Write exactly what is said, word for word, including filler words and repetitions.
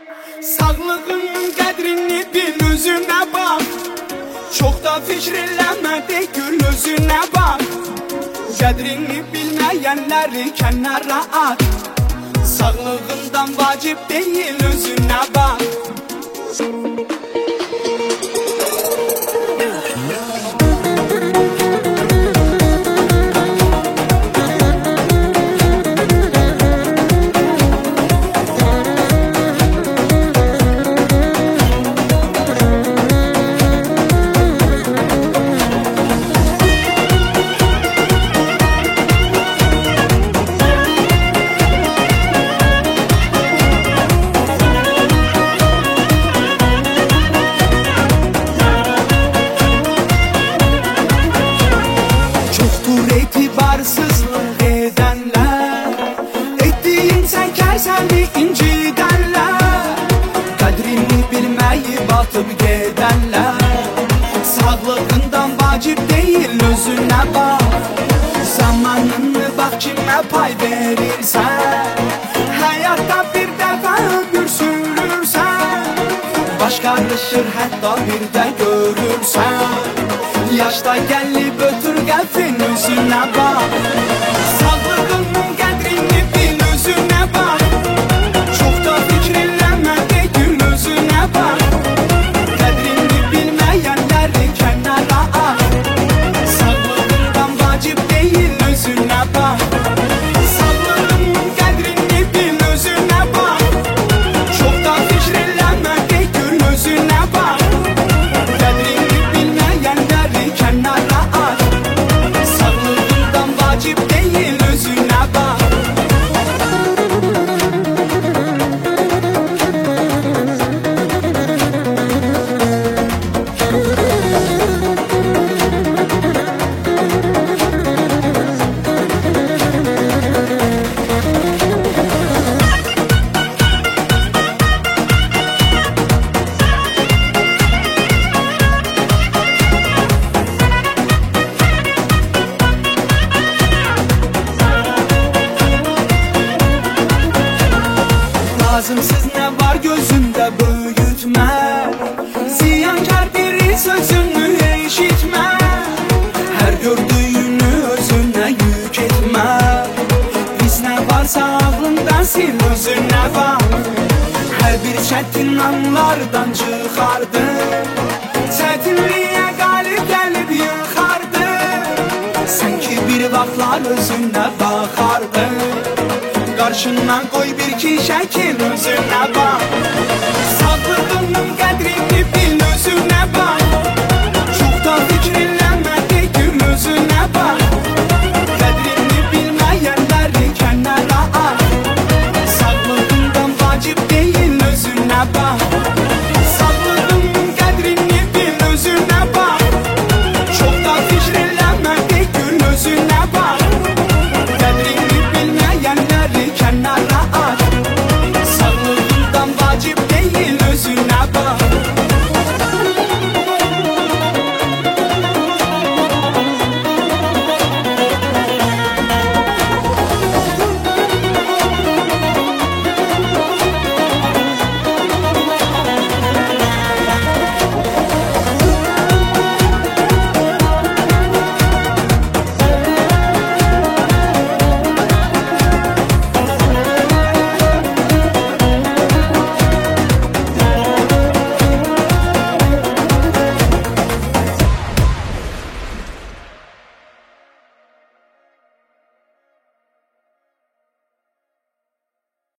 Sağlığının qədrini bil, özünə bax. Çox da fikr eləmə, de gül özünə bax. Qədrini bilməyənləri kənara at. Sağlığından vacib deyil, özünə bax. Etibarsızlıq edənlər, etdiyin çəkər səni incidənlər, qədrini bilməyib atıb gedənlər. Sağlığından vacib deyil, özünə bax. Zamanını bax kimə pay verirsən, həyatda bir dəfə ömür sürürsən. Baş qarışır hətta bir də görürsən. Yaşda gəlib ötür qəlbin, özünə bax. Sağlığının qədrini bil, özünə bax. Çox da fikr eləmə, de gül özünə bax. Qədrini bilməyənləri kənara at. Sağlığından vacib deyil, özünə bax. Sağlığının qədrini bil, özünə bax. Çox da fikr eləmə, de gül özünə bax. Qədrini bilməyənləri kənara at. Sağlığından vacib deyil, özünə bax. Lazımsız nə var gözündə böyütmə, ziyankar biri sözünü eşitmə. Hər gördüyünü özünə yük etmə. Pis nə varsa ağlından sil, özünə bax. Hər bir çətin anlardan çıxardı, çətinliyə qalib gəlib yıxardı. Sən ki bir vaxtlar özünə baxardı, qarşından qoy bir ki şəkil, özünə bax.